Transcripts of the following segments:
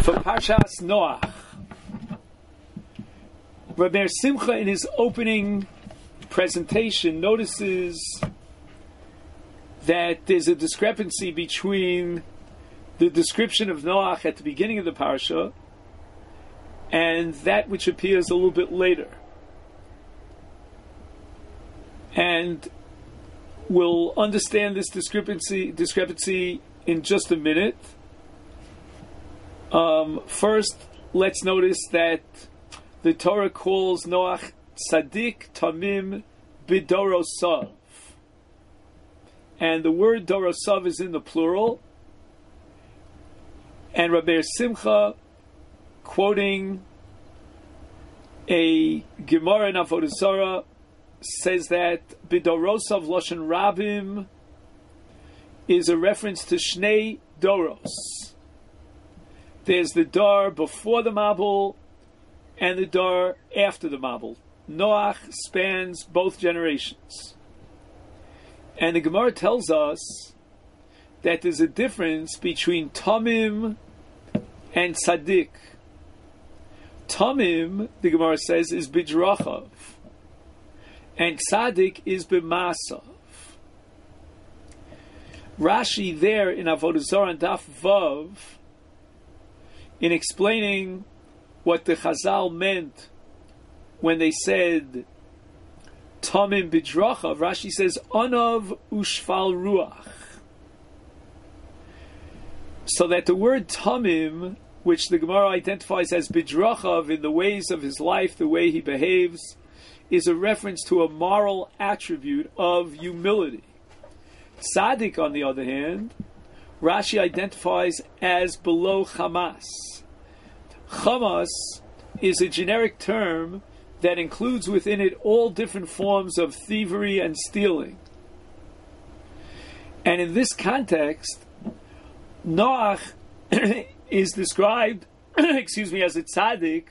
for Parshas Noach. Rabbi Simcha, in his opening presentation, notices that there's a discrepancy between the description of Noach at the beginning of the parsha and that which appears a little bit later. And we'll understand this discrepancy in just a minute. First, let's notice that the Torah calls Noach Tzadik Tamim B'Dorosav. And the word Dorosav is in the plural. And Rabbi Simcha, quoting a Gemara in Avodah Zarah, says that B'Dorosav Lashon Rabim is a reference to Shnei Doros. There's the Dar before the Mabul and the Dar after the Mabul. Noach spans both generations. And the Gemara tells us that there's a difference between Tamim and Tzadik. Tamim, the Gemara says, is B'drachav, and Tzadik is B'masav. Rashi there in Avodah Zarah and Daf Vav, in explaining what the Chazal meant when they said Tamim B'drachav, Rashi says Anav Ushfal Ruach. So that the word Tamim, which the Gemara identifies as B'drachav in the ways of his life, the way he behaves, is a reference to a moral attribute of humility. Tzaddik, on the other hand, Rashi identifies as below Chamas. Chamas is a generic term that includes within it all different forms of thievery and stealing. And in this context, Noach is described, as a tzaddik,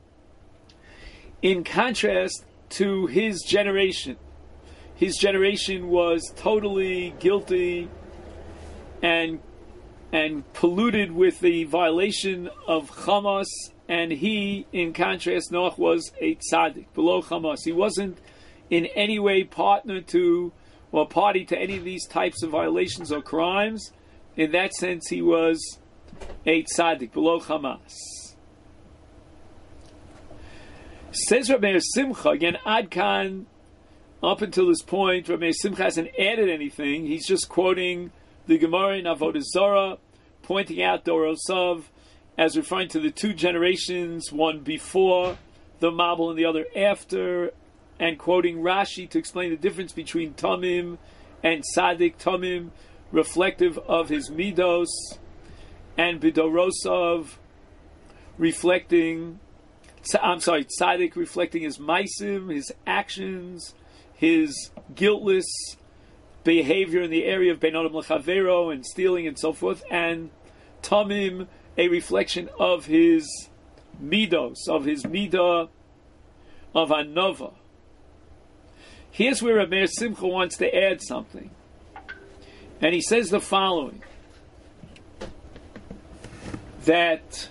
in contrast to his generation. His generation was totally guilty and polluted with the violation of Chamas, and he, in contrast, Noach was a tzaddik, below Chamas. He wasn't in any way partner to or party to any of these types of violations or crimes. In that sense, he was a tzaddik, below Chamas. Says Rabbi Simcha, again, Ad Kan, up until this point, Rabbi Simcha hasn't added anything. He's just quoting the Gemara in Avodah Zarah, pointing out Dorosav as referring to the two generations, one before the Mabul and the other after, and quoting Rashi to explain the difference between Tamim and Tzadik. Tamim, reflective of his Midos, and B'Dorosav, Tzadik reflecting his Maisim, his actions, his guiltless behavior in the area of Beinodam L'Chavero and stealing and so forth, and Tamim, a reflection of his Midos, of his Midah of Anova. Here's where Rabbi Simcha wants to add something. And he says the following, that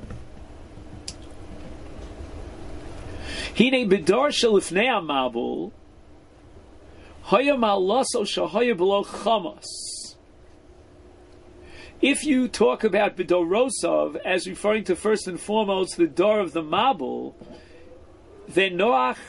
Hine B'dar Shelifnei HaMabul Haya Malaso Shahaya Below Chamas. If you talk about B'dorosav as referring to first and foremost the Dar of the Mabul, then Noach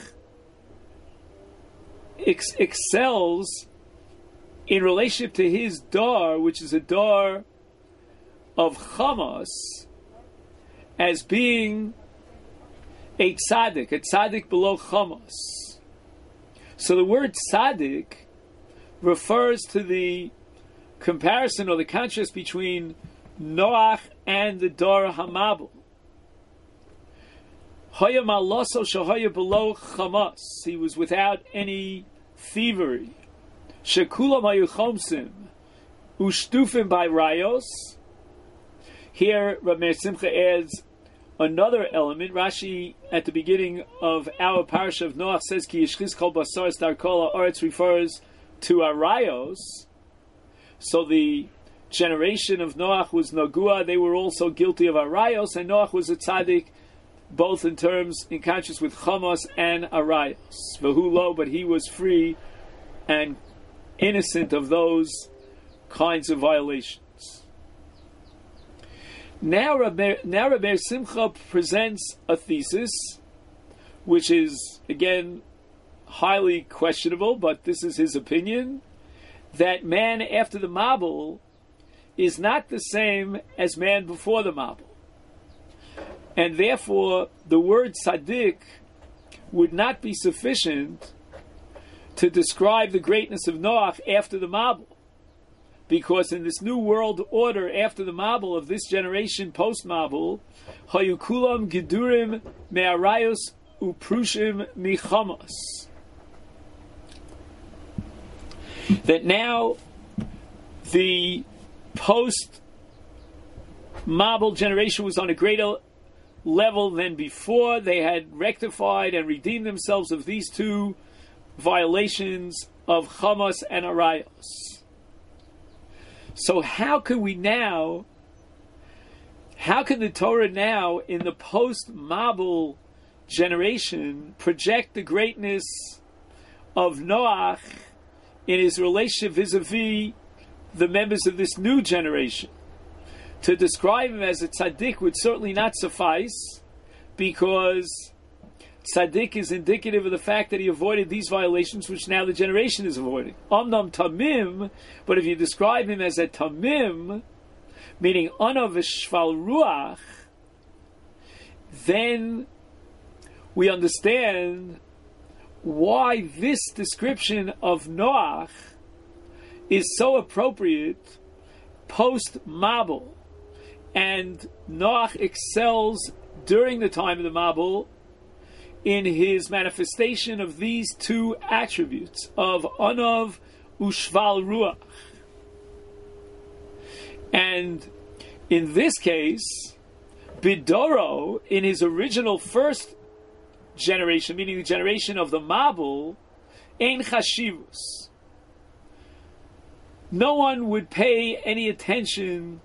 excels in relationship to his Dar, which is a Dar of Chamas, as being a tzaddik below Chamas. So the word tzaddik refers to the comparison or the contrast between Noach and the Dar HaMabul. Haya malaso shahaya below Chamas. He was without any thievery. Shekulam hayu chomsim ushtufim by rayos. Here, Rabbi Simcha adds another element. Rashi, at the beginning of our parsha of Noach, says Ki yishchis kol basar star kol haaretz, refers to arayos. So the generation of Noach was Nagua, they were also guilty of Arayos, and Noach was a tzaddik, both in conscious with Chamos and Arayos. V'hu, but he was free and innocent of those kinds of violations. Now Rabbi Simcha presents a thesis, which is, again, highly questionable, but this is his opinion, that man after the Mabul is not the same as man before the Mabul. And therefore, the word tzaddik would not be sufficient to describe the greatness of Noach after the Mabul. Because in this new world order after the Mabul of this generation post-Mabul, Hayukulam Gidurim Me'arayos Uprushim Michamos. That now the post-Mabul generation was on a greater level than before. They had rectified and redeemed themselves of these two violations of Chamos and Arayos. So how can the Torah now in the post-Mabul generation project the greatness of Noach in his relationship vis-a-vis the members of this new generation? To describe him as a tzaddik would certainly not suffice, because tzaddik is indicative of the fact that he avoided these violations which now the generation is avoiding. Omnam tamim, but if you describe him as a tamim, meaning anav v'shval ruach, then we understand why this description of Noach is so appropriate post-Mabul. And Noach excels during the time of the Mabul in his manifestation of these two attributes of Anav Ushval Ruach. And in this case, Bidoro, in his original first generation, meaning the generation of the Mabul, Ein Chashivus. No one would pay any attention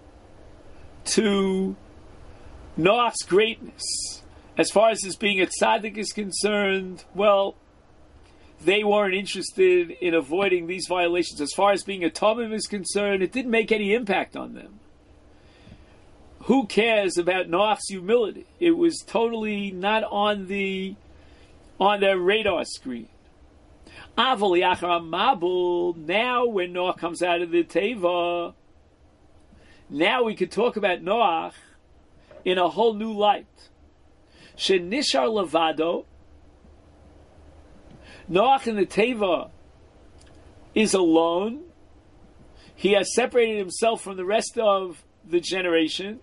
to Noach's greatness. As far as his being a tzaddik is concerned, well, they weren't interested in avoiding these violations. As far as being a tamim is concerned, it didn't make any impact on them. Who cares about Noach's humility? It was totally not on their radar screen. Aval Yachar Mabul, now when Noach comes out of the Teva, now we could talk about Noach in a whole new light. Shenishar Levado, Noach in the Teva is alone. He has separated himself from the rest of the generation.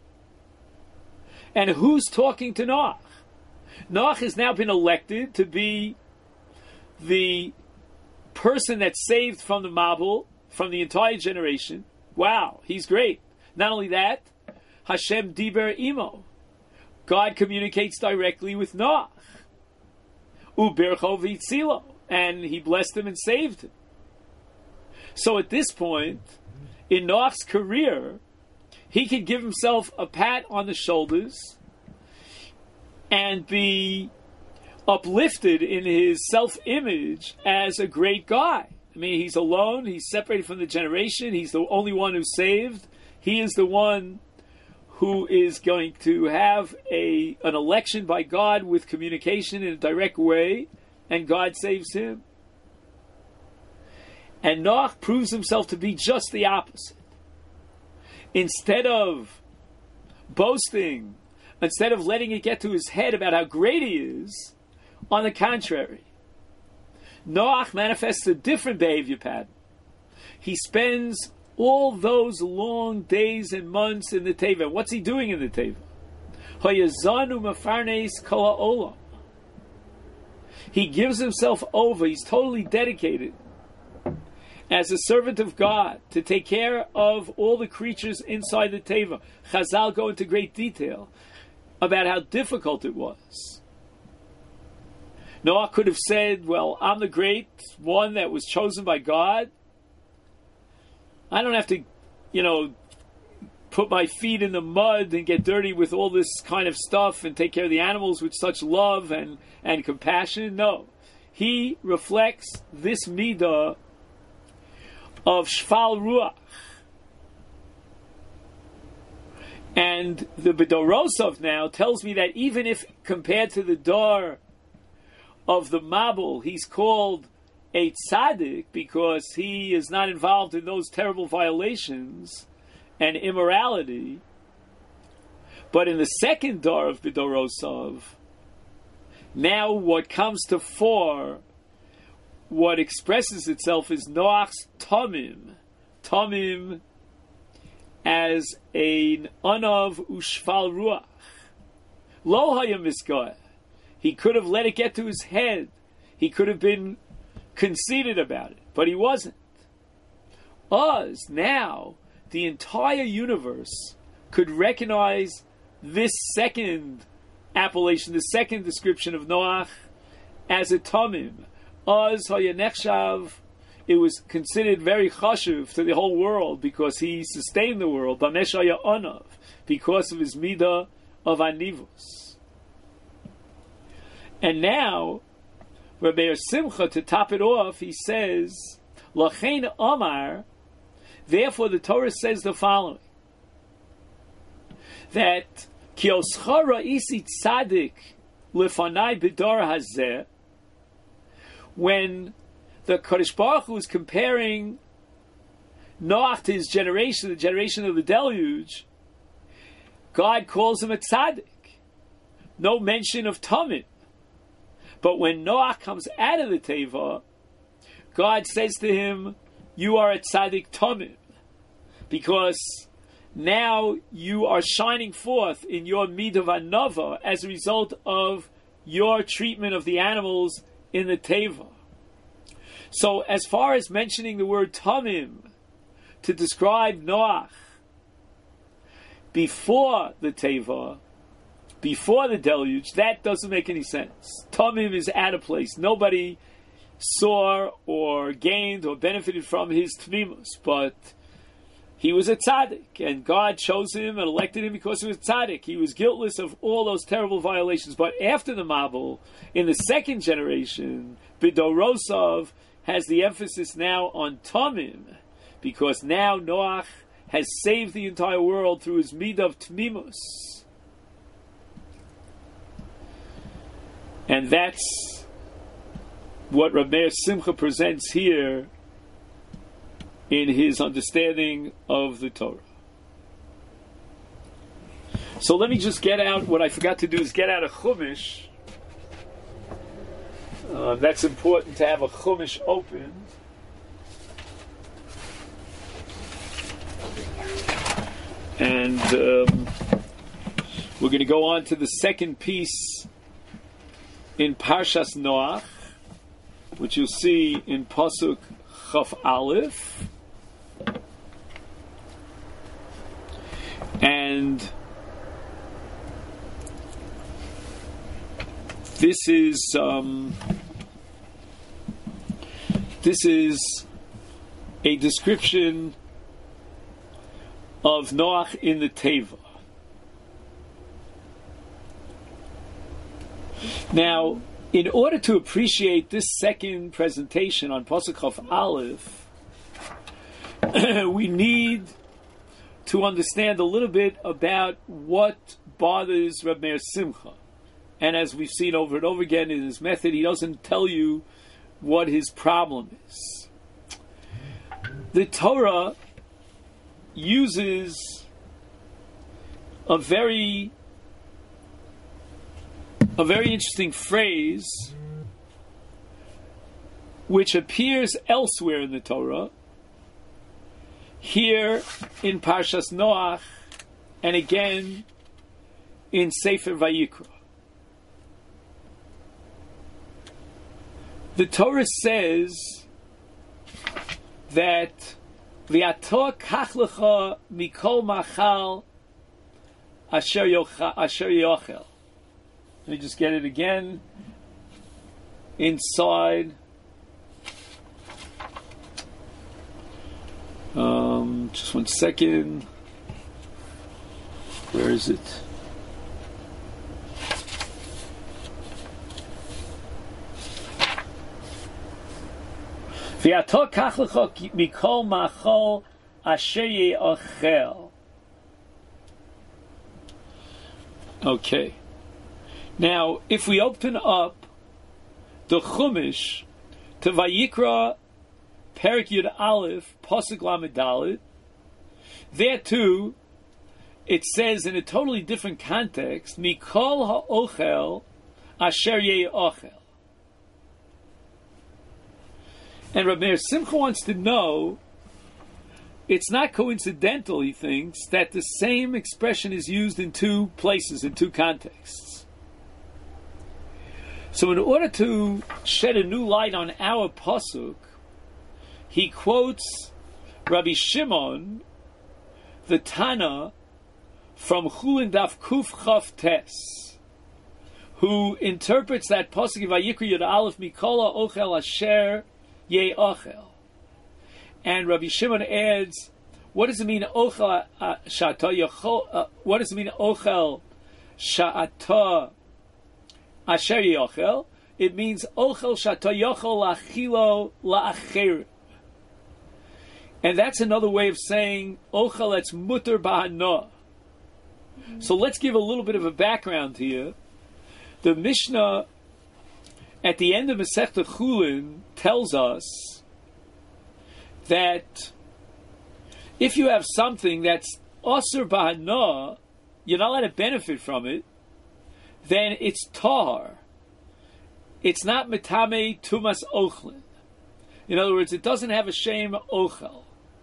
And who's talking to Noach? Noach has now been elected to be the person that's saved from the Mabul, from the entire generation. Wow, he's great. Not only that, Hashem Diber Imo. God communicates directly with Noach. Ubircho v'itzilo. And he blessed him and saved him. So at this point, in Noach's career, he could give himself a pat on the shoulders and be uplifted in his self-image as a great guy. I mean, he's alone, he's separated from the generation, he's the only one who's saved. He is the one who is going to have an election by God with communication in a direct way, and God saves him. And Noach proves himself to be just the opposite. Instead of boasting, instead of letting it get to his head about how great he is, on the contrary, Noach manifests a different behavior pattern. He spends all those long days and months in the Teva. What's he doing in the Teva? Hayazanu mafarnes kol ha'olam. He gives himself over. He's totally dedicated as a servant of God to take care of all the creatures inside the Teva. Chazal go into great detail about how difficult it was. Noah could have said, well, I'm the great one that was chosen by God. I don't have to put my feet in the mud and get dirty with all this kind of stuff and take care of the animals with such love and compassion. No. He reflects this midah of shfal ruach. And the Bedorosov now tells me that even if compared to the Dor of the Mabul, he's called a tzaddik because he is not involved in those terrible violations and immorality. But in the second Dor of Bedorosov, now what comes to fore, what expresses itself is Noach's Tomim. Tomim as an Anav Ushfal Ruach. Lo Hayam Miskah. He could have let it get to his head. He could have been conceited about it, but he wasn't. Now, the entire universe could recognize this second appellation, the second description of Noach as a Tomim. Hayanechshav, it was considered very chashuv to the whole world because he sustained the world, Bameshaya Onav, because of his midah of Anivus. And now, Rabbi Simcha, to top it off, he says, Lachein Omar, therefore the Torah says the following, that Ki oschara isi tzadik lefanai b'dor hazeh, when the Kodesh Baruch Hu is comparing Noach to his generation, the generation of the deluge, God calls him a tzaddik. No mention of Tomim. But when Noach comes out of the Teva, God says to him, you are a tzaddik Tomim, because now you are shining forth in your midah v'anava as a result of your treatment of the animals in the Teva. So as far as mentioning the word Tomim to describe Noach before the Teva, before the deluge, that doesn't make any sense. Tomim is out of place. Nobody saw or gained or benefited from his Tmimus, but he was a tzaddik, and God chose him and elected him because he was tzaddik. He was guiltless of all those terrible violations. But after the Mabul, in the second generation, Bidorosov has the emphasis now on Tomim, because now Noach has saved the entire world through his midah of Tmimus. And that's what Reb Meir Simcha presents here in his understanding of the Torah. So let me just get out, what I forgot to do is get out a Chumash. That's important to have a Chumash open. And we're going to go on to the second piece in Parshas Noach, which you'll see in Pasuk Chaf Aleph. And this is a description of Noach in the Teva. Now, in order to appreciate this second presentation on Pasuk Chaf Aleph, we need to understand a little bit about what bothers Reb Meir Simcha. And as we've seen over and over again in his method, he doesn't tell you what his problem is. The Torah uses a very interesting phrase which appears elsewhere in the Torah, here in Parshas Noach, and again in Sefer Vayikra. The Torah says that V'ato kach lecha mikol machal asher yochel. Let me just get it again. Inside. Just 1 second. Where is it? V'ato kach lecho mikol machol asher ye'ochel. Okay. Now, if we open up the Chumash to Vayikra Perek Yud Aleph Pasuk Lamed Dalet, there too it says in a totally different context, Mikol ha'ochel asher ye'ochel. And Rabbi Meir Simcha wants to know, it's not coincidental, he thinks, that the same expression is used in two places, in two contexts. So in order to shed a new light on our pasuk, he quotes Rabbi Shimon, the Tana, from Chulin Daf Kuf Chaf Tes, who interprets that pasuk of Vayikra Yud Aleph Mikol ha'ochel asher ye'ochel. And Rabbi Shimon adds, what does it mean ochel sha'ata yochel? What does it mean ochel sha'ata asher yochel? It means ochel sha'ata yochel la'achilo la'acherim. And that's another way of saying ochel that's mutter b'hana. So let's give a little bit of a background here. The Mishnah at the end of Masechta Chulin tells us that if you have something that's osir b'hana, you're not allowed to benefit from it, then it's tar. It's not metame tumas ochlin. In other words, it doesn't have a shem ochel.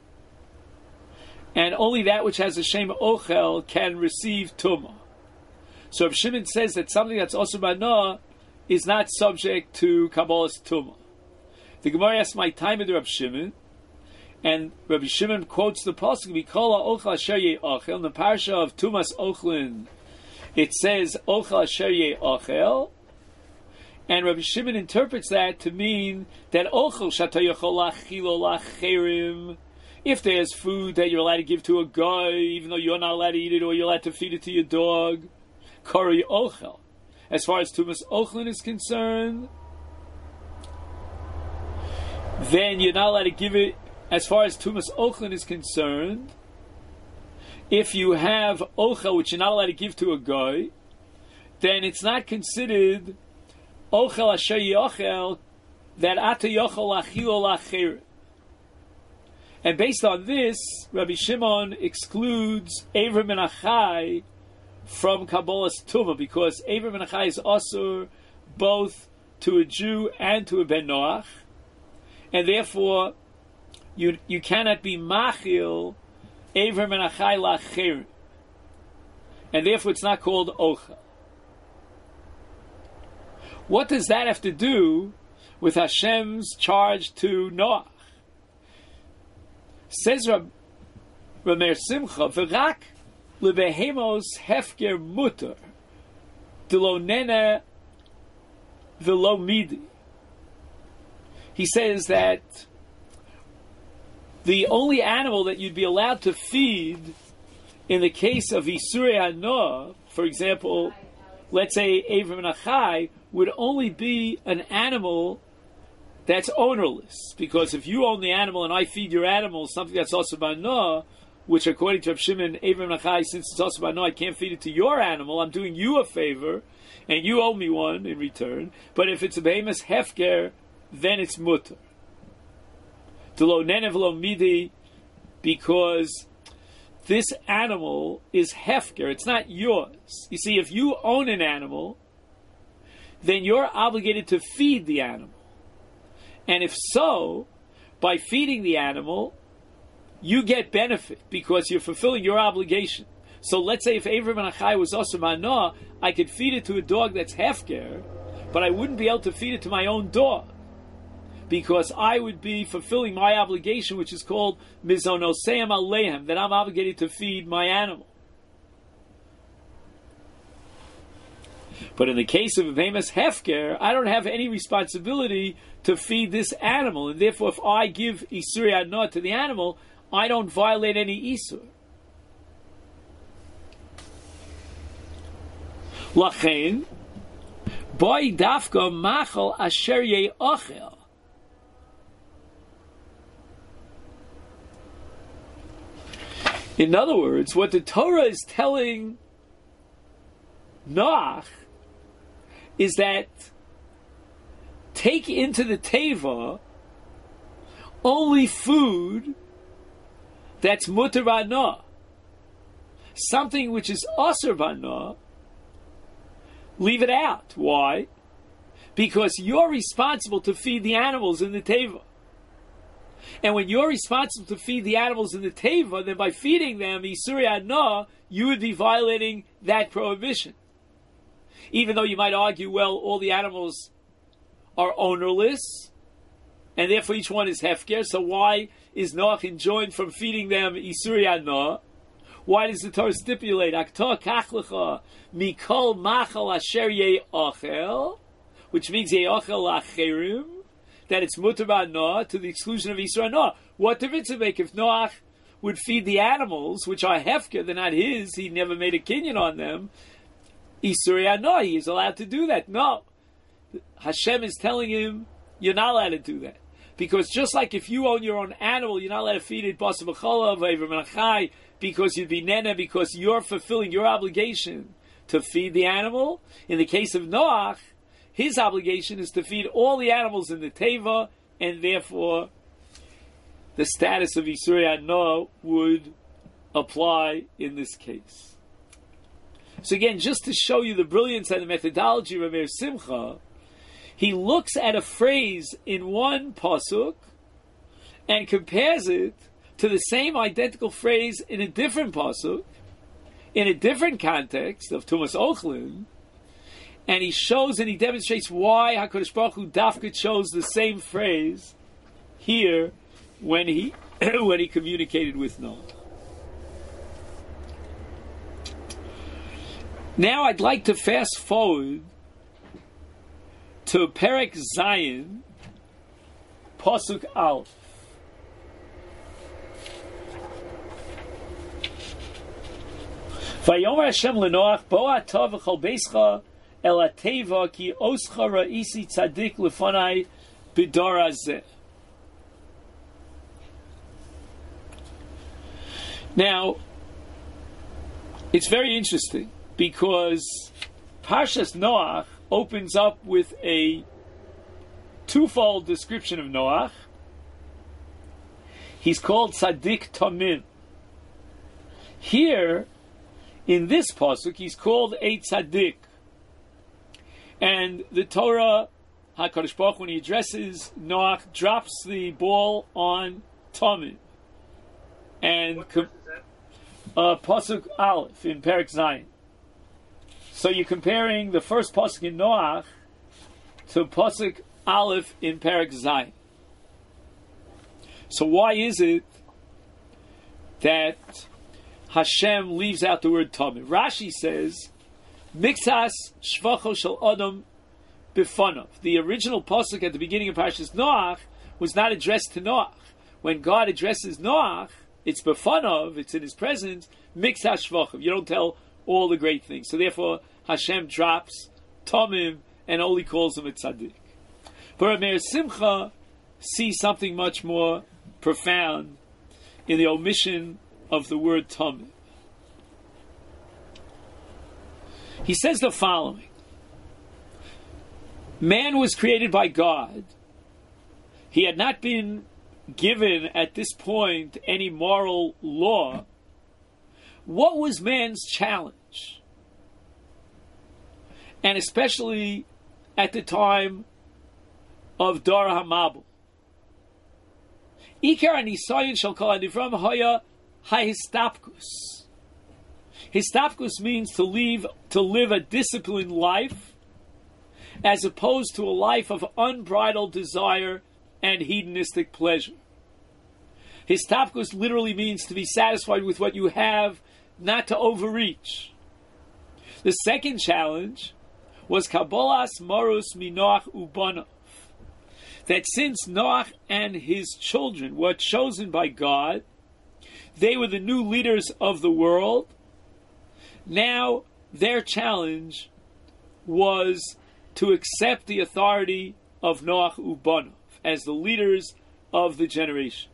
And only that which has a shem ochel can receive tumah. So Rav Shimon says that something that's osir b'hana is not subject to Kabbalah's tumah. The Gemara asks my time with Rav Shimon, and Rabbi Shimon quotes the pasuk Mikol ha'ochel asher ye'ochel in the parsha of Tumas Ochlin. It says ochel asher ye'ochel, and Rabbi Shimon interprets that to mean that ochel shata yochol lachilo lacherim. If there's food that you're allowed to give to a guy, even though you're not allowed to eat it, or you're allowed to feed it to your dog, kari ochel. As far as Tumas Ochlin is concerned, then you're not allowed to give it. As far as Tumas Ochlin is concerned, if you have ochel which you're not allowed to give to a guy, then it's not considered ochel asher yochel that ata yochel achilo lacher. And based on this, Rabbi Shimon excludes Avram and Achai from Kabbalah's tumah, because Avram and Achai is asur both to a Jew and to a Ben Noach, and therefore you cannot be machil Avram and Achai lacher, and therefore it's not called ochel. What does that have to do with Hashem's charge to Noach? Says Rab Meir Simcha, v'rak lebehemos hefker mutter delo nene v'lo midi. He says that the only animal that you'd be allowed to feed in the case of Isurei Hanoah, for example, let's say Avram and Achai, would only be an animal that's ownerless. Because if you own the animal and I feed your animal something that's also b'hana, which according to Rav Shimon, Avram and Achai, since it's also b'hana, I can't feed it to your animal, I'm doing you a favor, and you owe me one in return. But if it's a behemoth hefker, then it's mutter. D'lo nene v'lo midi, because this animal is hefker, it's not yours. You see, if you own an animal, then you're obligated to feed the animal. And if so, by feeding the animal, you get benefit because you're fulfilling your obligation. So let's say if Avram and Achai was also manah, I could feed it to a dog that's hefker, but I wouldn't be able to feed it to my own dog, because I would be fulfilling my obligation, which is called mizonoseim alehem, that I'm obligated to feed my animal. But in the case of a behemoth hefker, I don't have any responsibility to feed this animal, and therefore if I give Isurei Hanoah to the animal, I don't violate any Isur. Lachein, boy dafka machal asher ye'achel. In other words, what the Torah is telling Noach is that take into the teva only food that's mutar b'ana. Something which is asur b'ana, leave it out. Why? Because you're responsible to feed the animals in the teva. And when you're responsible to feed the animals in the teva, then by feeding them isur adna, you would be violating that prohibition. Even though you might argue, well, all the animals are ownerless, and therefore each one is hefker, so why is Noach enjoined from feeding them isur adna? Why does the Torah stipulate, Aktah kachlecha mikol machal asher ye'achel, which means ye'achel lacherim, that it's mutar b'ana to the exclusion of Isur Hana. What difference it make if Noach would feed the animals, which are hefker, they're not his, he never made a kinyan on them, Isur Hana, he is allowed to do that. No. Hashem is telling him, you're not allowed to do that. Because just like if you own your own animal, you're not allowed to feed it basar b'chalav, v'ever menachai, because you'd be nena, because you're fulfilling your obligation to feed the animal. In the case of Noach, his obligation is to feed all the animals in the teva, and therefore the status of Isur Hana would apply in this case. So again, just to show you the brilliance and the methodology of Meir Simcha, he looks at a phrase in one pasuk and compares it to the same identical phrase in a different pasuk, in a different context of Tumas Ochlin, and he shows and he demonstrates why HaKadosh Baruch Hu dafka chose the same phrase here when he when he communicated with Noah. Now I'd like to fast forward to Perek Zayin, Pasuk Aleph. Vayomer Hashem leNoach, bo atah v'chol beischa el ateva ki oscha ra'isi tzadik lefanai b'dor hazeh. Now, it's very interesting because Parshas Noach opens up with a twofold description of Noach. He's called Tzadik Tamim. Here, in this pasuk, he's called a Tzadik. And the Torah, HaKadosh Baruch Hu, when he addresses Noach, drops the ball on Tamim. And pasuk Aleph in Perek Zayin. So you're comparing the first pasuk in Noach to pasuk Aleph in Perek Zayin. So why is it that Hashem leaves out the word Tamim? Rashi says, Mixas shvacho shel Adam bifanov. The original pasuk at the beginning of Parshas Noach was not addressed to Noach. When God addresses Noach, it's bifanov, it's in his presence, Mixas shvacho. You don't tell all the great things. So therefore, Hashem drops Tamim and only calls him a tzaddik. But Meir Simcha sees something much more profound in the omission of the word Tamim. He says the following: man was created by God. He had not been given at this point any moral law. What was man's challenge? And especially at the time of Dor HaMabul. Ikar anisayin shel kol hanivram haya hahistapkus. Histapkus means to live a disciplined life, as opposed to a life of unbridled desire and hedonistic pleasure. Histapkus literally means to be satisfied with what you have, not to overreach. The second challenge was Kabbalas Marus Minoach Ubanov. That since Noach and his children were chosen by God, They were the new leaders of the world. Now, their challenge was to accept the authority of Noach Ubanov as the leaders of the generation.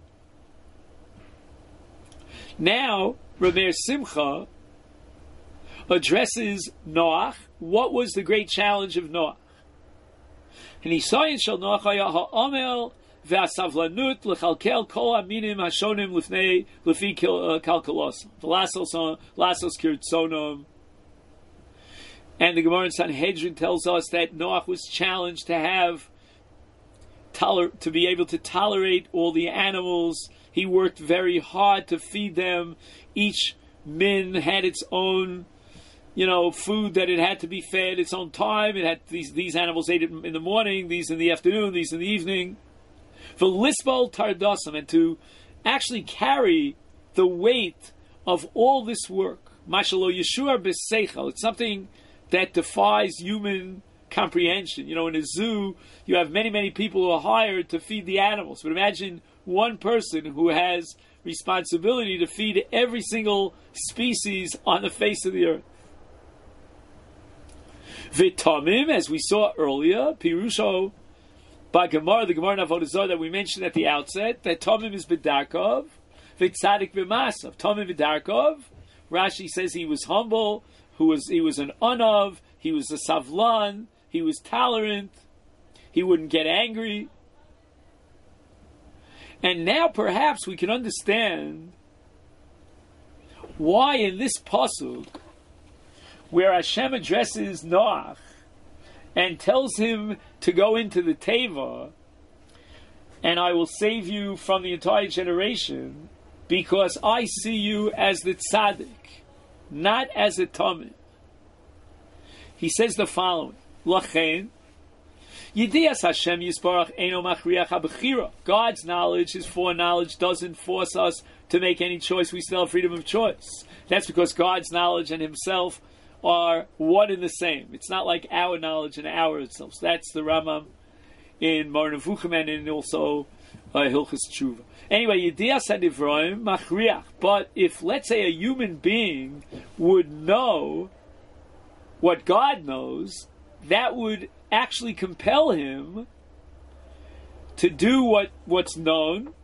Now, Rameir Simcha addresses Noach. What was the great challenge of Noach? And Nisayin shel Noach haya ha'amel ve'asavlanut lechalkel kol aminim hashonim lifnei lefi kalkalos v'lasos kirtzonom. And the Gemara in Sanhedrin tells us that Noach was challenged to be able to tolerate all the animals. He worked very hard to feed them. Each min had its own, food that it had to be fed its own time. It had these animals ate it in the morning, these in the afternoon, these in the evening. For lisbol tardasam, and to actually carry the weight of all this work. Mashalo yeshua b'seichel. It's something that defies human comprehension. In a zoo, you have many, many people who are hired to feed the animals. But imagine one person who has responsibility to feed every single species on the face of the earth. V'tamim, as we saw earlier, Pirusho, by Gemara, the Gemara in Avodah Zarah that we mentioned at the outset, that Tamim is B'darkov, V'tzadik B'masav. Tamim B'darkov, Rashi says he was humble, he was an Anav, he was a Savlan, he was tolerant, he wouldn't get angry. And now perhaps we can understand why in this pasuk, where Hashem addresses Noach and tells him to go into the Teva, and I will save you from the entire generation, because I see you as the tzaddik, not as a tamim. He says the following: Lachein, Yedias Hashem Yisbarach Eino Machriach HaBechira. God's knowledge, His foreknowledge, doesn't force us to make any choice. We still have freedom of choice. That's because God's knowledge and Himself are one and the same. It's not like our knowledge and our itself. So that's the Rambam in Moreh Nevuchim and also Hilchos Tshuva. Anyway, Yedias HaNivroim Machriach. But if, let's say, a human being would know what God knows, that would actually compel him to do what's known,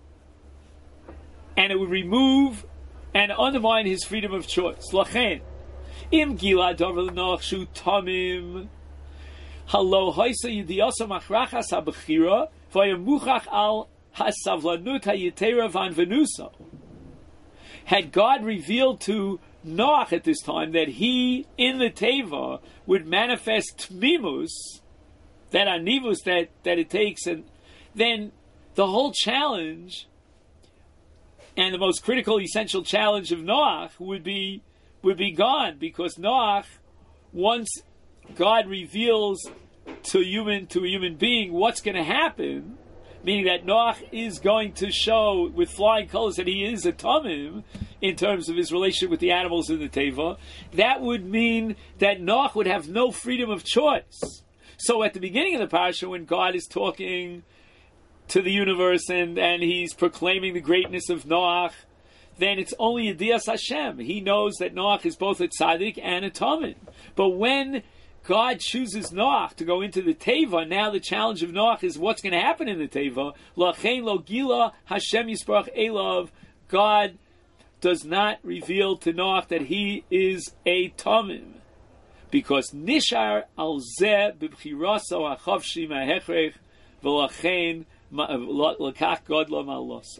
and it would remove and undermine his freedom of choice. Lachen, im gila davar l'noach shu tamim, halo haisa yidiyasa machrachas habechira, vayamuchach al hasavlanut hayitera van venusa. Had God revealed to Noach at this time that he, in the Teva, would manifest tmimus, that anivus that it takes, and then the whole challenge and the most critical, essential challenge of Noach would be gone, because Noach, once God reveals to a human being what's going to happen, meaning that Noach is going to show with flying colors that he is a tamim in terms of his relationship with the animals in the Teva, that would mean that Noach would have no freedom of choice. So at the beginning of the parasha, when God is talking to the universe and he's proclaiming the greatness of Noach, then it's only Yedias Hashem. He knows that Noach is both a tzaddik and a tamim. But when God chooses Noach to go into the Teva, now the challenge of Noach is what's going to happen in the Teva. Lachein lo gila Hashem yisparach elav. God does not reveal to Noach that he is a tamim, because nishar al zeh b'bchiraso hachavshi ma'hechrech v'lachein lakach godlo ma'aloso.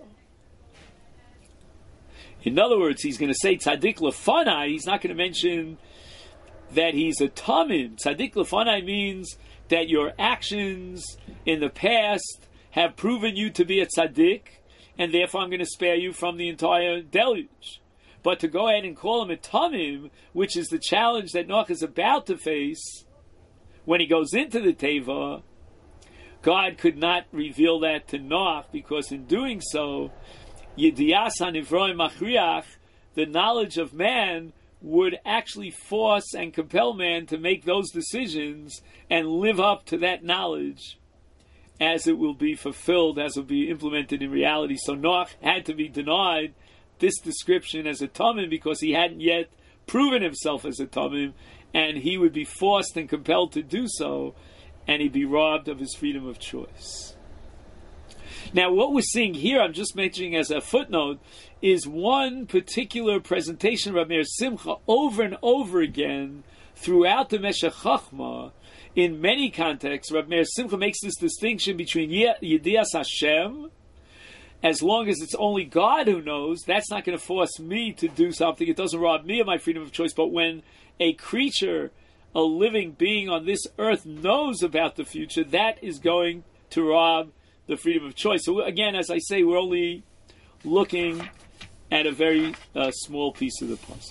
In other words, he's going to say tzaddik lefanai. He's not going to mention that he's a tamim. Tzaddik lefanai means that your actions in the past have proven you to be a tzaddik, and therefore I'm going to spare you from the entire deluge. But to go ahead and call him a tamim, which is the challenge that Noach is about to face when he goes into the Teva, God could not reveal that to Noach, because in doing so, Yedias HaNivroim Machriach, the knowledge of man, would actually force and compel man to make those decisions and live up to that knowledge as it will be fulfilled, as it will be implemented in reality. So Noach had to be denied this description as a Tamim because he hadn't yet proven himself as a Tamim, and he would be forced and compelled to do so, and he'd be robbed of his freedom of choice. Now, what we're seeing here, I'm just mentioning as a footnote, is one particular presentation of Reb Meir Simcha over and over again throughout the Meshech Chochmah. In many contexts, Reb Meir Simcha makes this distinction between Yedias Hashem, as long as it's only God who knows, that's not going to force me to do something. It doesn't rob me of my freedom of choice. But when a creature, a living being on this earth knows about the future, that is going to rob the freedom of choice. So again, as I say, we're only looking at a very small piece of the puzzle.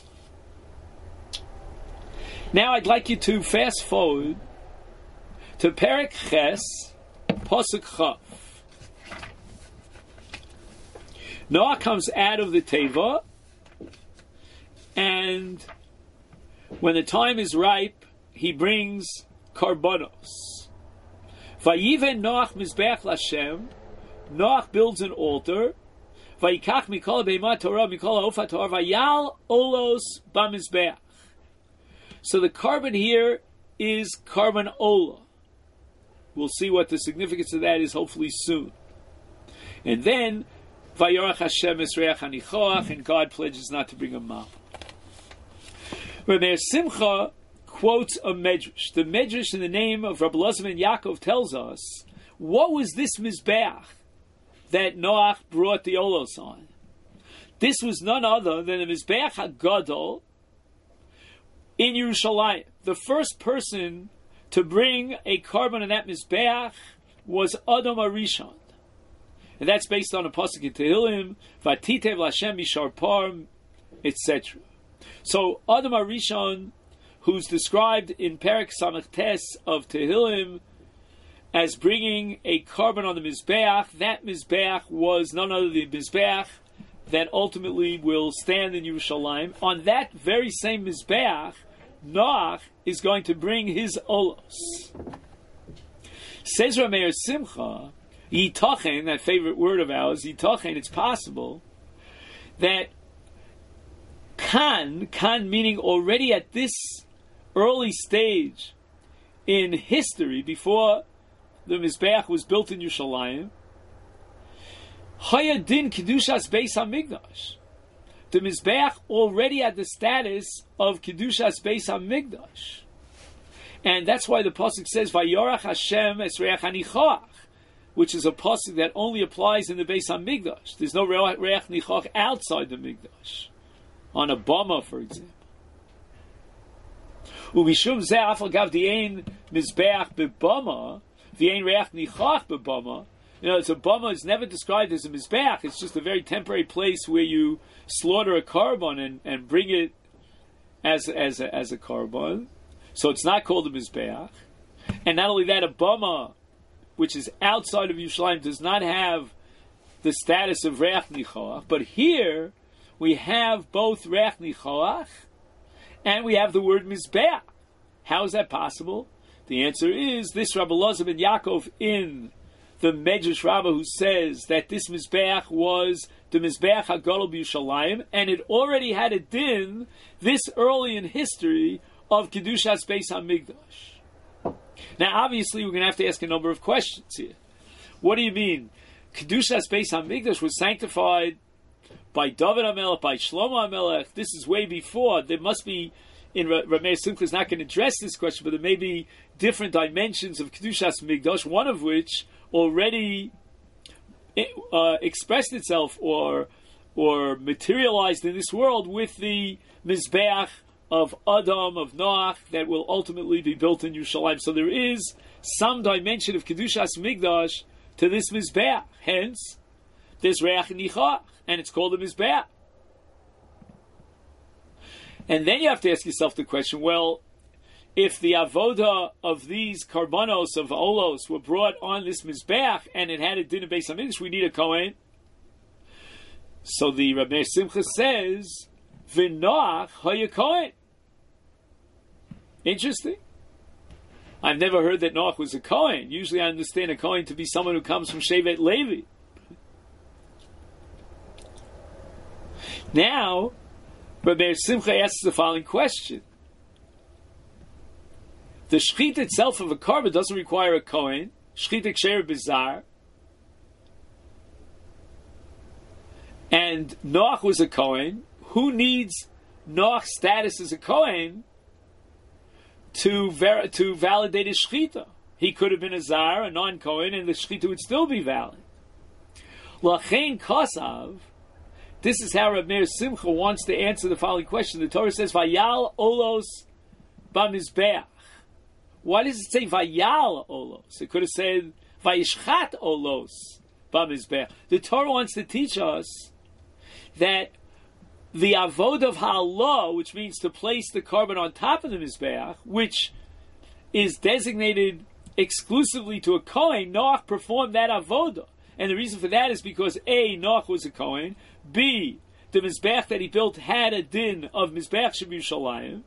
Now I'd like you to fast forward to Perek Ches, Pasuk Chav. Noah comes out of the Teva, and when the time is ripe, he brings karbonos. Vayiven Noach mizbeach l'Hashem. Noach builds an altar. Vayikach mikol beima Torah mikol ha'ofa Torah vayal olos b'mizbeach. So the carbon here is carbon ola. We'll see what the significance of that is hopefully soon. And then Vayorach Hashem esreach hanichoach, and God pledges not to bring a mal. Reb Meir Simcha quotes a medrash. The medrash in the name of Rabbi Elazar ben Yaakov tells us what was this mizbeach that Noach brought the olos on. This was none other than the mizbeach hagadol in Yerushalayim. The first person to bring a carbon on that mizbeach was Adam Arishon. And that's based on a pasuk in Tehillim, Vatitev Lashem Mishar Par, etc. So Adam Arishon, who's described in Perek Samach Tes of Tehillim as bringing a carbon on the Mizbeach, that Mizbeach was none other than the Mizbeach that ultimately will stand in Yerushalayim. On that very same Mizbeach, Noach is going to bring his olos. Says Reb Meir Simcha, Yitachen, that favorite word of ours, Yitachen, it's possible that kan meaning already at this early stage in history, before the Mizbeach was built in Yerushalayim, Haya din Kedushas Beis HaMikdash. The Mizbeach already had the status of Kedushas Beis HaMikdash. And that's why the pasuk says, Vayorach Hashem esreach hanichoach, which is a pasuk that only applies in the Beis HaMikdash. There's no reach nichoach outside the Mikdash. On a bama, for example. Umishum zeh afal gav di'ein mizbeach bebama, v'ein reach nichoach bebama. You know, so bama is never described as a mizbeach. It's just a very temporary place where you slaughter a carbon and bring it as a carbon. So it's not called a mizbeach. And not only that, a bama, which is outside of Yerushalayim, does not have the status of reach nichoach. But here we have both reach nichoach and we have the word mizbeach. How is that possible? The answer is this Rabbi Elazar ben Yaakov in the Medrash Rabbah, who says that this Mizbeach was the Mizbeach HaGadol b'Yerushalayim, and it already had a din this early in history of Kedushas Beis HaMikdash. Now, obviously, we're going to have to ask a number of questions here. What do you mean? Kedushas Beis HaMikdash was sanctified by David HaMelech, by Shlomo HaMelech. This is way before. There must be, in Reb Meir Simcha is not going to address this question, but there may be different dimensions of Kedushas Mikdash, one of which already expressed itself or materialized in this world with the Mizbeach of Adam, of Noach, that will ultimately be built in Yerushalayim. So there is some dimension of Kedushas Mikdash to this Mizbeach. Hence, there's Reach Nichach, and it's called a Mizbeach. And then you have to ask yourself the question, well, if the avoda of these karbanos of olos were brought on this mizbeach and it had a din of Beis HaMikdash, we need a kohen. So the Reb Meir Simcha says, "V'Noach haya kohen." Interesting. I've never heard that Noach was a kohen. Usually, I understand a kohen to be someone who comes from Shevet Levi. Now, Rabbi Meir Simcha asks the following question. The shechita itself of a korban doesn't require a kohen. Shechita ksher bizar. And Noach was a kohen. Who needs Noach's status as a kohen to validate his shechita? He could have been a zar, a non-kohen, and the shechita would still be valid. Lachein kasav. This is how Reb Meir Simcha wants to answer the following question. The Torah says, "Vayal olos b'mizbeach." Why does it say "Vayal olos"? It could have said "Vayishchat olos b'mizbeach." The Torah wants to teach us that the avod of ha'alah, which means to place the korban on top of the mizbeach, which is designated exclusively to a kohen, Noach performed that avodah. And the reason for that is because A, Noach was a kohen, B, the mizbeach that he built had a din of mizbeach shem Yerushalayim,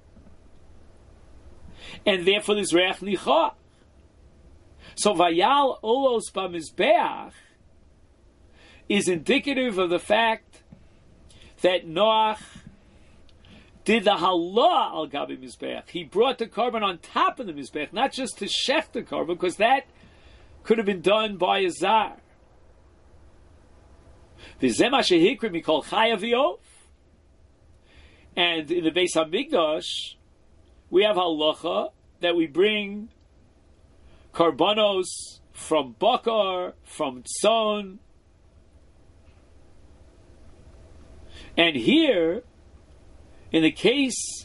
and therefore there's reach nichah. So vayal olos b'mizbeach is indicative of the fact that Noach did the halah al gabi mizbeach. He brought the korban on top of the mizbeach, not just to shech the korban, because that could have been done by a zar. V'zema shehikri mikol chaya v'of. And in the Beis Hamikdash, we have halacha that we bring korbanos from bakar, from tzon. And here, in the case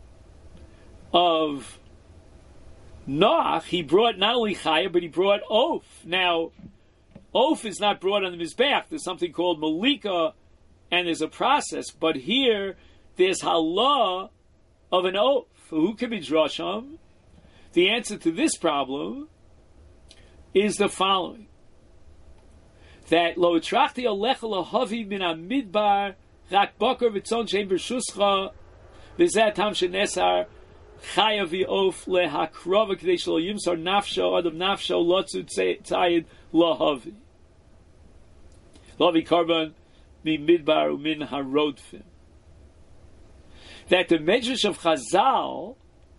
of Noach, he brought not only chaya, but he brought oaf. Now, oaf is not brought on the mizbeach. There's something called malika, and there's a process. But here, there's halah of an oaf. Who can be drasham? The answer to this problem is the following: that lo etrachti alecha lahavi min hamidbar rak bakar v'tzon shein b'rshuscha v'zeh tam shenesar chaya v'of lehakrova k'dei shelo yimsar nafsho adam nafsho lotzu tzayid lahavi lahavi karban min midbar umin harodfim. That the Medrash of Chazal,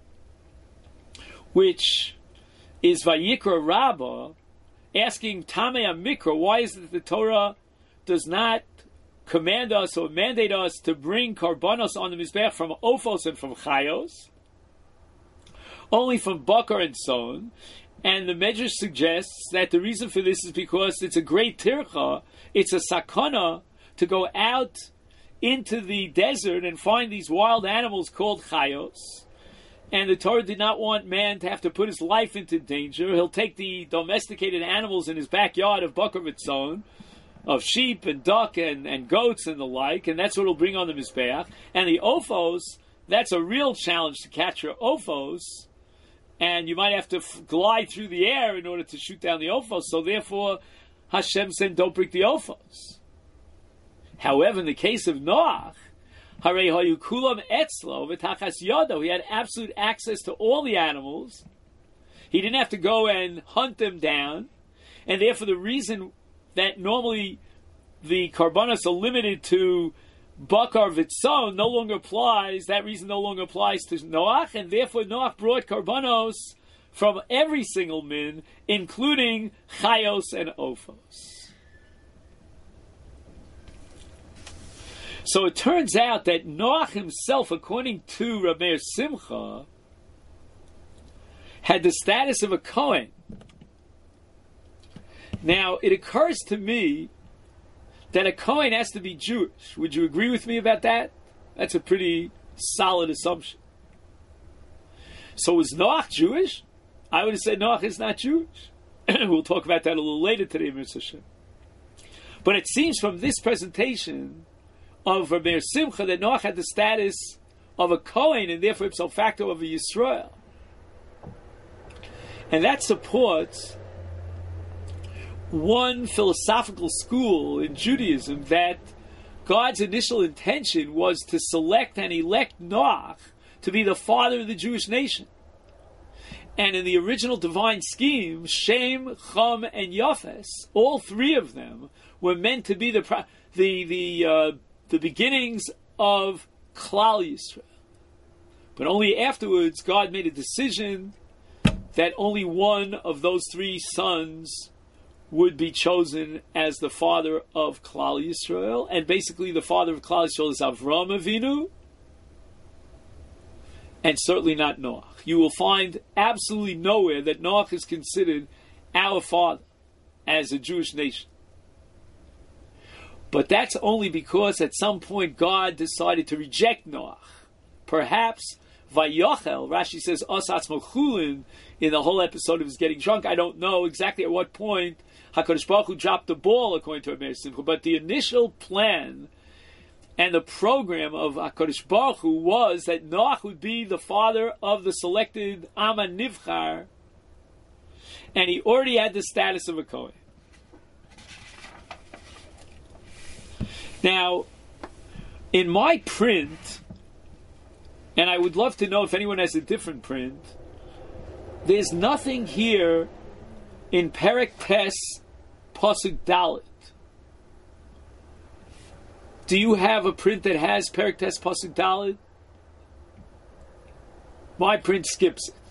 which is Vayikra Rabbah, asking Tamei HaMikra, why is it that the Torah does not command us or mandate us to bring karbanos on the Mizbeach from Ophos and from Chayos, only from Bakar and Son, and the Medrash suggests that the reason for this is because it's a great tircha, it's a sakana to go out into the desert and find these wild animals called chayos. And the Torah did not want man to have to put his life into danger. He'll take the domesticated animals in his backyard of Bakar Vitzon, of sheep and duck and goats and the like, and that's what he'll bring on the Mizbeach. And the Ophos, that's a real challenge to capture Ophos, and you might have to glide through the air in order to shoot down the Ophos, so therefore Hashem said, don't bring the Ophos. However, in the case of Noach, Harei hayu kulam etzlo v'tachas yado, he had absolute access to all the animals. He didn't have to go and hunt them down, and therefore the reason that normally the karbanos are limited to bakar v'tzon no longer applies. That reason no longer applies to Noach, and therefore Noach brought karbanos from every single min, including chayos and ophos. So it turns out that Noach himself, according to Reb Meir Simcha, had the status of a Kohen. Now, it occurs to me that a Kohen has to be Jewish. Would you agree with me about that? That's a pretty solid assumption. So is Noach Jewish? I would have said Noach is not Jewish. We'll talk about that a little later today, Mr. Hashem. But it seems from this presentation of Reb Meir Simcha that Noach had the status of a Kohen and therefore ipso facto of a Yisrael. And that supports one philosophical school in Judaism that God's initial intention was to select and elect Noach to be the father of the Jewish nation. And in the original divine scheme, Shem, Cham, and Yafes, all three of them were meant to be the the beginnings of Klal Yisrael. But only afterwards, God made a decision that only one of those three sons would be chosen as the father of Klal Yisrael. And basically the father of Klal Yisrael is Avraham Avinu, and certainly not Noach. You will find absolutely nowhere that Noach is considered our father as a Jewish nation. But that's only because at some point God decided to reject Noach. Perhaps Vayochel, Rashi says, Os Atzmo Chulin, in the whole episode of his getting drunk. I don't know exactly at what point HaKadosh Baruch Hu dropped the ball, according to Rabbi Simcha, but the initial plan and the program of HaKadosh Baruch Hu was that Noach would be the father of the selected Am HaNivchar, and he already had the status of a Kohen. Now, in my print, and I would love to know if anyone has a different print, there's nothing here in Perek Tes Pasuk Dalet. Do you have a print that has Perek Tes Pasuk Dalet? My print skips it.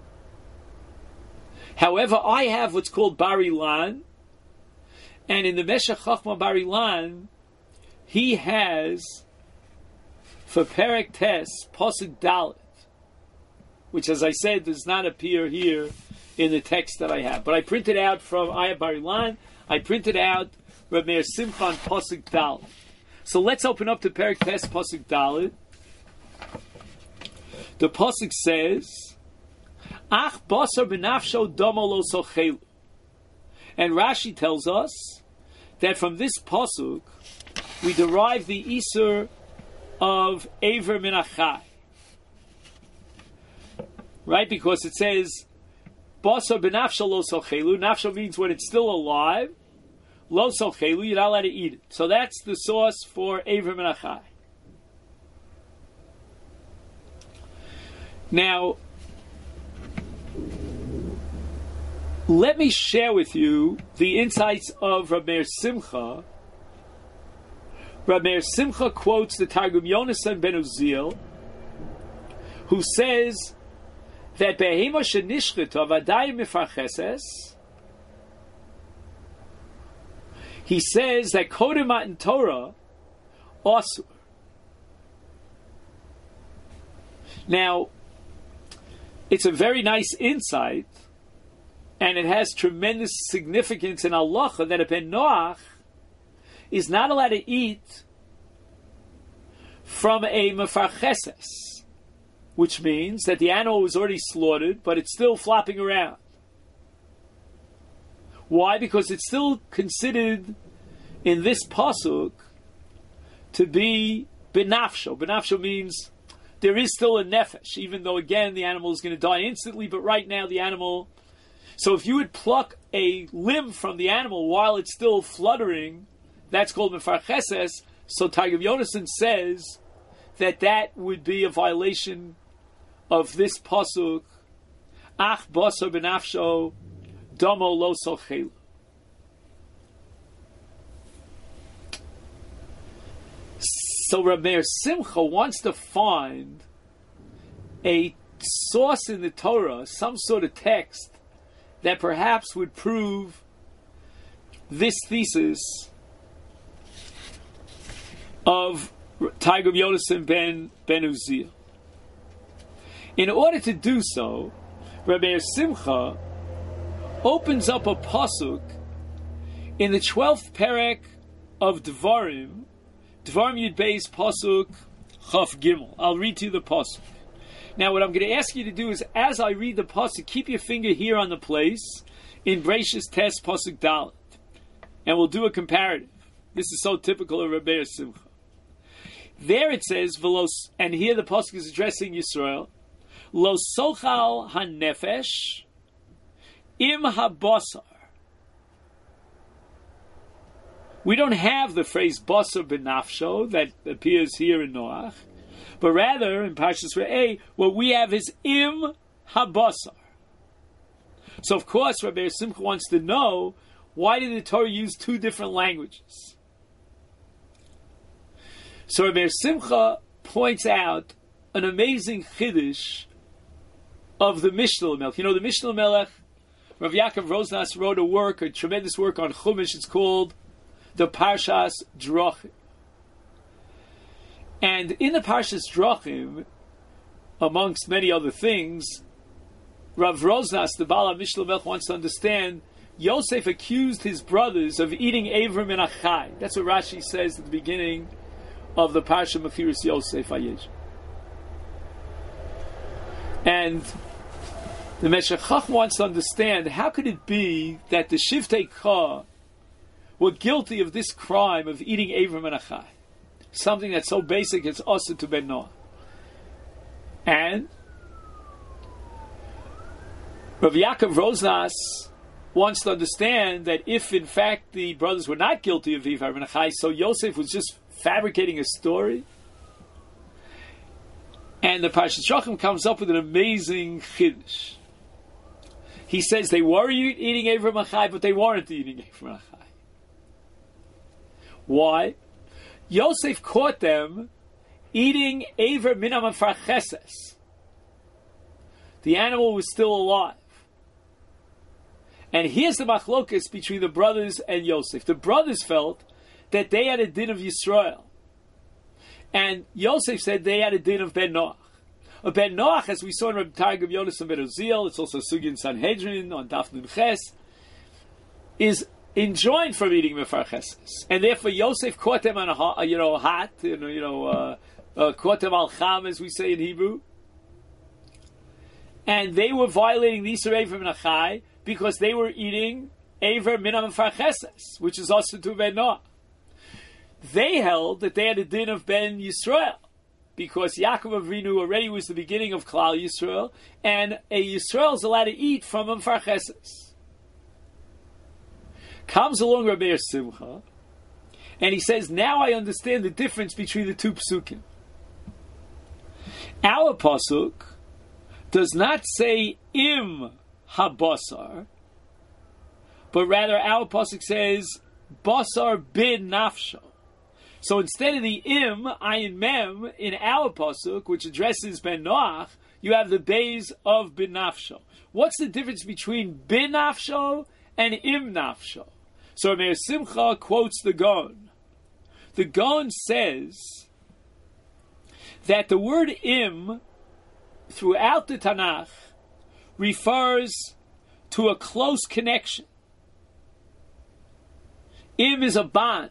However, I have what's called Bar Ilan, and in the Meshech Chochmah Bar Ilan, he has for Perek Tes Pasuk Dalet, which, as I said, does not appear here in the text that I have. But I printed out from Ayah Bar Ilan, I printed out Reb Meir Simcha on Pasuk Dalet. So let's open up to Perek Tes Pasuk Dalet. The Pasuk says, Ach basar b'nafsho domo lo sochelu. And Rashi tells us that from this Pasuk we derive the Isur of Eiver min Achai. Right? Because it says, Basar b'nafsho lo sochelu. Nafsho means when it's still alive. Lo sochelu, you're not allowed to eat it. So that's the source for Eiver min Achai. Now, let me share with you the insights of Reb Meir Simcha. Reb Meir Simcha quotes the Targum Yonasan ben Uziel, who says that Behema shenishchita v'adai mifarcheses. He says that Kodem Matan Torah asur. Now, it's a very nice insight, and it has tremendous significance in halacha that a ben Noach is not allowed to eat from a mefarcheses, which means that the animal was already slaughtered, but it's still flopping around. Why? Because it's still considered in this pasuk to be benafsho. Benafsho means there is still a nefesh, even though, again, the animal is going to die instantly, but right now the animal... So if you would pluck a limb from the animal while it's still fluttering, that's called mefarcheses. So Targum Yonasan says that that would be a violation of this pasuk, Ach basar benafsho domo lo sochelu. So Reb Meir Simcha wants to find a source in the Torah, some sort of text, that perhaps would prove this thesis of Targum Yonasan ben Uziel. In order to do so, Reb Meir Simcha opens up a pasuk in the 12th perek of Devarim Yud Beis pasuk Chaf Gimel. I'll read to you the pasuk. Now, what I'm going to ask you to do is, as I read the pasuk, keep your finger here on the place in Breishis Tes pasuk Dalet, and we'll do a comparative. This is so typical of Reb Meir Simcha. There it says, "Velos," and here the pasuk is addressing Yisrael. Lo sochal hanefesh im habasar. We don't have the phrase basar benafsho that appears here in Noach, but rather in Parshas Re'eh, what we have is im habasar. So of course, Rabbi Simcha wants to know, why did the Torah use two different languages? So Rabbi Simcha points out an amazing chiddush of the Mishnah Melech. You know, the Mishnah Melech, Rav Yaakov Rosnas wrote a tremendous work on Chumash. It's called the Parshas Drachim. And in the Parshas Drachim, amongst many other things, Rav Rosnas, the Baal Mishnah Melech, wants to understand Yosef accused his brothers of eating Avram and Achai. That's what Rashi says at the beginning of the Parsha Mechiras Yosef Ayesh. And the Meshech Chach wants to understand, how could it be that the Shiftei Kah were guilty of this crime of eating Avram and Achai? Something that's so basic, it's also to Ben Noah. And Rav Yaakov Rosnas wants to understand that if in fact the brothers were not guilty of Avram and Achai, so Yosef was just fabricating a story. And the Parashat Drachim comes up with an amazing chiddush. He says they were eating Avram and Achai, but they weren't eating Avram and Achai. Why? Yosef caught them eating Avram minam farcheses. The animal was still alive. And here's the machlokas between the brothers and Yosef. The brothers felt that they had a din of Yisrael. And Yosef said they had a din of Ben Noach. Ben Noach, as we saw in Reb Targum Yonas and Ben Uziel, it's also Sugin Sanhedrin on Daf Nun Ches, is enjoined from eating mefarcheses. And therefore Yosef caught them on a hot, caught them al cham, as we say in Hebrew. And they were violating the Yisur Avram and Achai because they were eating Aver Minam Farcheses, which is also to Ben Noach. They held that they had a din of Ben Yisrael because Yaakov Avinu already was the beginning of Klal Yisrael, and a Yisrael is allowed to eat from him Farcheses. Comes along Rabbi Simcha, and he says, now I understand the difference between the two psukim. Our pasuk does not say im habasar, but rather our pasuk says basar bin nafsho. So instead of the im, ayin mem, in our pasuk, which addresses Ben Noach, you have the bays of bin nafsho. What's the difference between bin nafsho and im nafsho? So Meir Simcha quotes the Gaon. The Gaon says that the word im throughout the Tanakh refers to a close connection. Im is a bond.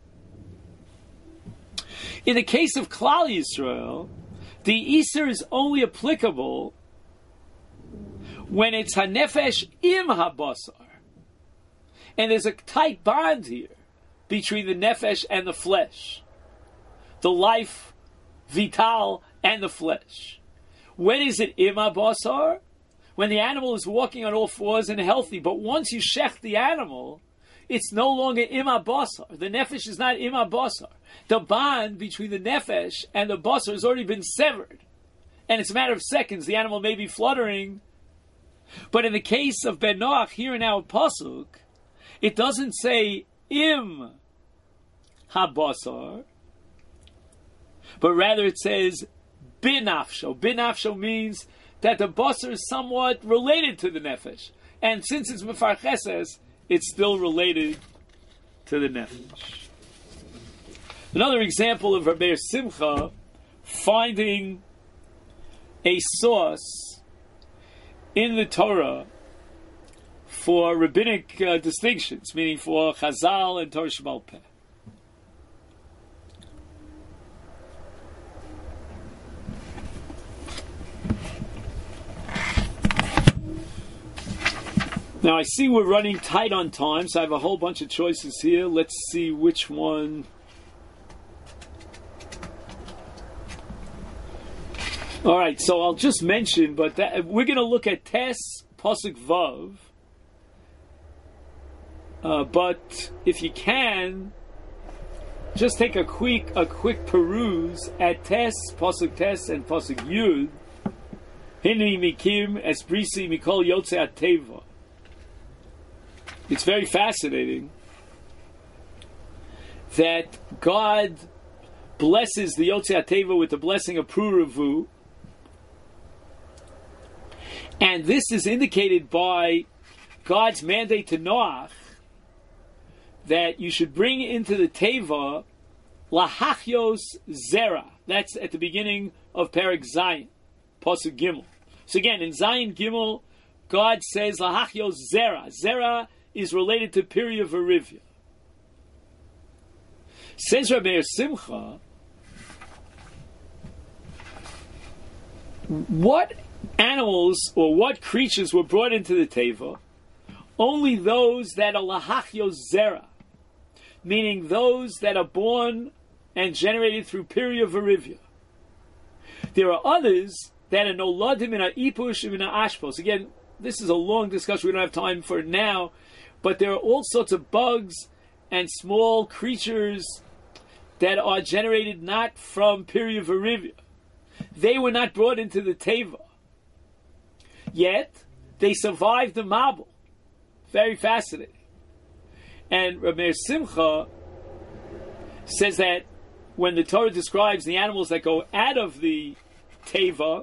In the case of Klal Yisrael, the Isser is only applicable when it's hanefesh im habasar. And there's a tight bond here between the nefesh and the flesh. The life, vital, and the flesh. When is it im habasar? When the animal is walking on all fours and healthy. But once you shech the animal, it's no longer im habasar. The nefesh is not im habasar. The bond between the nefesh and the basar has already been severed. And it's a matter of seconds. The animal may be fluttering. But in the case of Ben Noach, here in our pasuk, it doesn't say im habasar, but rather it says binafsho. Binafsho means that the basar is somewhat related to the nefesh. And since it's mefarcheses, it's still related to the nefesh. Another example of Rabbi Simcha finding a source in the Torah for rabbinic distinctions, meaning for Chazal and Torah Sheba'al Peh. Now I see we're running tight on time, so I have a whole bunch of choices here. Let's see which one. All right, so I'll just mention, but we're going to look at Tes Pasuk Vav. But if you can, just take a quick peruse at Tes, Pasuk Tes, and Pasuk Yud. Hini mikim esbrisi mikol yotze ateva. It's very fascinating that God blesses the Yotzei HaTeva with the blessing of Pruruvu. And this is indicated by God's mandate to Noach that you should bring into the Teva Lahachios Zera. That's at the beginning of Perek Zayin, Pasuk Gimel. So again, in Zayin Gimel, God says Lahachios Zera. Zera is related to Pirya Verivya. Says Rabbi Meir Simcha, what animals or what creatures were brought into the Teva? Only those that are Lahachios Zera, meaning those that are born and generated through Pirya Verivya. There are others that are Noladim in a Ipush and in a Ashpos. Again, this is a long discussion. We don't have time for it now. But there are all sorts of bugs and small creatures that are generated not from Pirya Verivya. They were not brought into the Teva. Yet, they survived the Mabul. Very fascinating. And Rabbi Meir Simcha says that when the Torah describes the animals that go out of the Teva,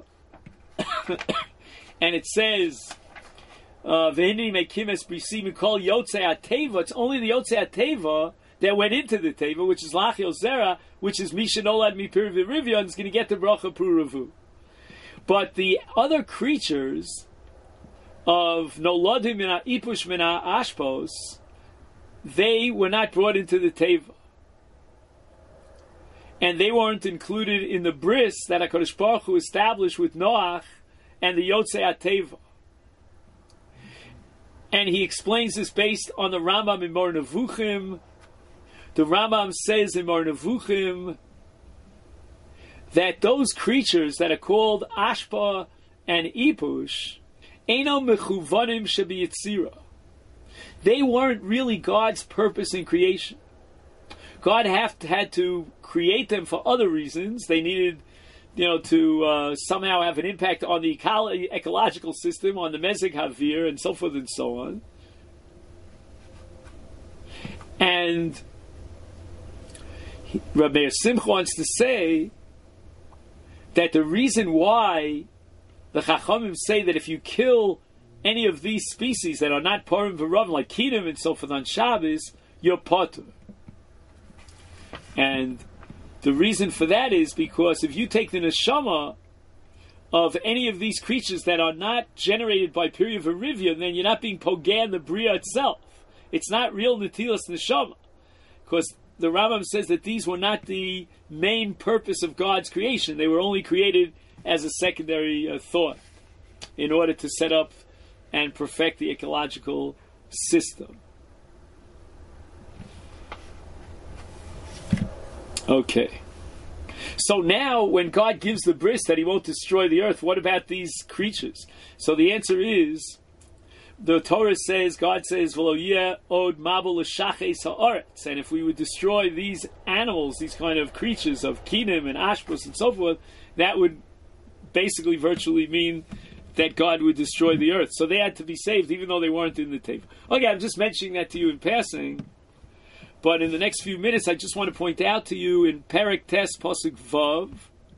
and it says, V'hineni mekimes brisi mikol Yotzei HaTeva, it's only the Yotzei HaTeva that went into the Teva, which is Lachios Zera, which is Misha Nolad Mipir V'Rivya, and is going to get the Bracha Puravu. But the other creatures of Noladim Mina Ipush Mina Ashpos, they were not brought into the Teva. And they weren't included in the bris that HaKadosh Baruch Hu established with Noach and the Yotzei HaTeva. And he explains this based on the Rambam in Mor Nevuchim. The Rambam says in Mor Nevuchim that those creatures that are called Ashpa and Ipush, Eino Mechuvanim Shebiyitzira, they weren't really God's purpose in creation. God had to create them for other reasons. They needed, to somehow have an impact on the ecological system, on the Mezeg Havir, and so forth and so on. And Rabbi Meir Simcha wants to say that the reason why the Chachamim say that if you kill any of these species that are not Purim V'Rav, like Kinim and so forth on Shabbos, you're Potter. And the reason for that is because if you take the neshama of any of these creatures that are not generated by Pirya Verivya, then you're not being Pogan the Bria itself. It's not real Netilas neshama. Because the Rambam says that these were not the main purpose of God's creation. They were only created as a secondary thought in order to set up and perfect the ecological system. Okay. So now, when God gives the bris that He won't destroy the earth, what about these creatures? So the answer is, the Torah says, God says, "V'lo yeh od mabul l'shaches ha'aretz," and if we would destroy these animals, these kind of creatures of Kinim and Ashpos and so forth, that would basically virtually mean that God would destroy the earth. So they had to be saved, even though they weren't in the Teva. Okay, I'm just mentioning that to you in passing. But in the next few minutes, I just want to point out to you in Perek Tes Pasuk Vav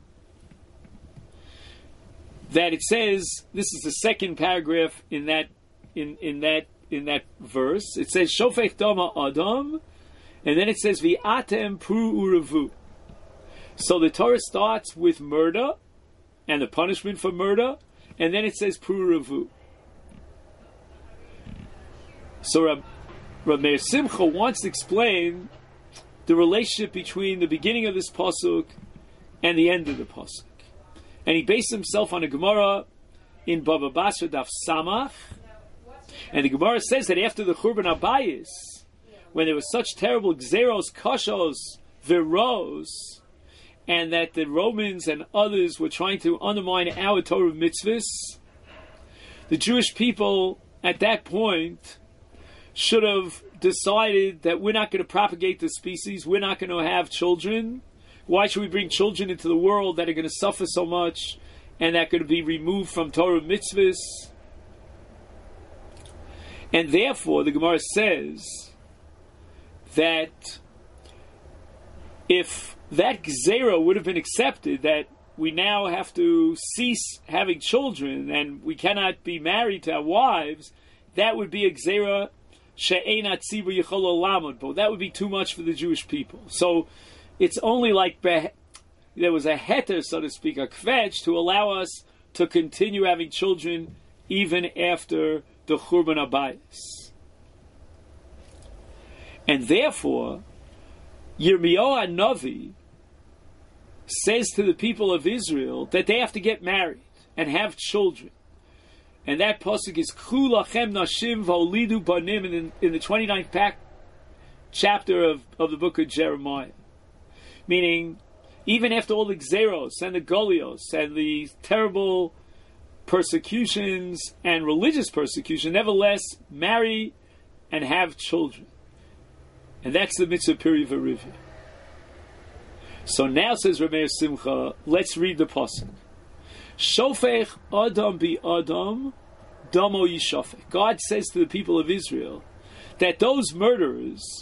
that it says, this is the second paragraph in that verse. It says Shofech Dama Adam, and then it says V'atem Pru Uravu. So the Torah starts with murder and the punishment for murder, and then it says Pru Uravu. So Rabbi Meir Simcha wants to explain the relationship between the beginning of this pasuk and the end of the pasuk, and he based himself on a Gemara in Baba Basra Daf Samach, and the Gemara says that after the Churban Abayis, when there was such terrible Xeros, Kashos, Veros, and that the Romans and others were trying to undermine our Torah mitzvahs, the Jewish people at that point should have decided that we're not going to propagate the species, we're not going to have children. Why should we bring children into the world that are going to suffer so much and that are going to be removed from Torah mitzvahs? And therefore, the Gemara says that if that gzera would have been accepted, that we now have to cease having children and we cannot be married to our wives, that would be a gzera she'enat tzibur yichol lamod bo. That would be too much for the Jewish people. So it's only like there was a heter, so to speak, a kvetch, to allow us to continue having children even after the Churban Habayis. And therefore, Yirmiyahu HaNavi says to the people of Israel that they have to get married and have children. And that pasuk is K'chu lachem nashim v'olidu banim in the 29th chapter of the book of Jeremiah. Meaning, even after all the Gzeros and the Golios and the terrible persecutions and religious persecution, nevertheless, marry and have children. And that's the mitzvah Piri V'Rivya. So now, says Reb Meir Simcha, let's read the pasuk. Shofech Adam bi Adam, Damo Yishofech. God says to the people of Israel that those murderers,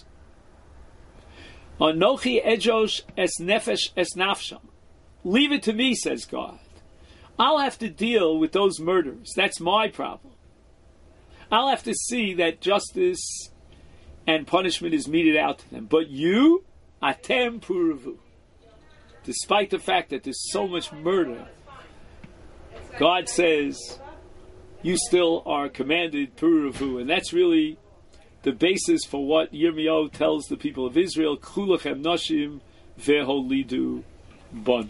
Anochi Ejosh es Nefesh es Nafsham, leave it to me, says God. I'll have to deal with those murderers. That's my problem. I'll have to see that justice and punishment is meted out to them. But you, Atem Puravu. Despite the fact that there's so much murder, God says, you still are commanded Puravu. And that's really the basis for what Yirmiyahu tells the people of Israel, K'chu lachem nashim v'holidu banim.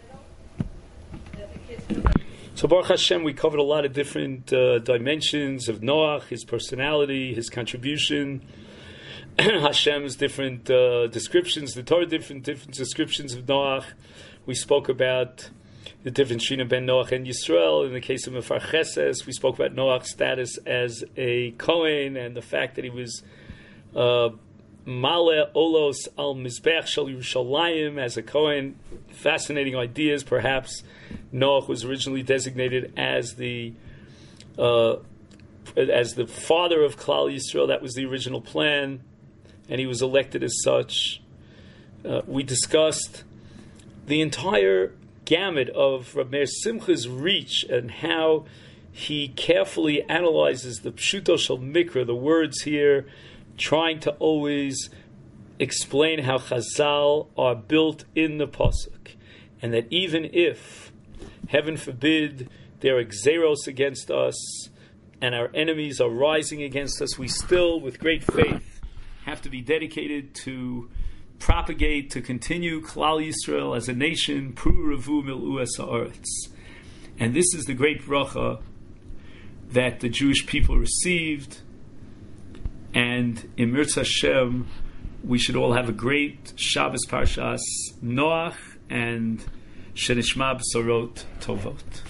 So Baruch Hashem, we covered a lot of different dimensions of Noach, his personality, his contribution, Hashem's different descriptions, the Torah different descriptions of Noach. We spoke about the difference between Ben Noach and Yisrael. In the case of Mefar Cheses, we spoke about Noach's status as a Kohen and the fact that he was Male Olos al Mizbech Shel Yerushalayim as a Kohen. Fascinating ideas. Perhaps Noach was originally designated as the father of Klal Yisrael. That was the original plan, and he was elected as such. We discussed the entire gamut of Reb Meir Simcha's reach and how he carefully analyzes the Pshuto Shel Mikra, the words here, trying to always explain how Chazal are built in the pasuk, and that even if, heaven forbid, there are Gzeros against us and our enemies are rising against us, we still, with great faith, have to be dedicated to propagate, to continue Klal Yisrael as a nation, Pru Revu Mil'u Es Haaretz. And this is the great bracha that the Jewish people received, and in Mirz Hashem, we should all have a great Shabbos Parshas Noach and Shenishma B'sorot Tovot.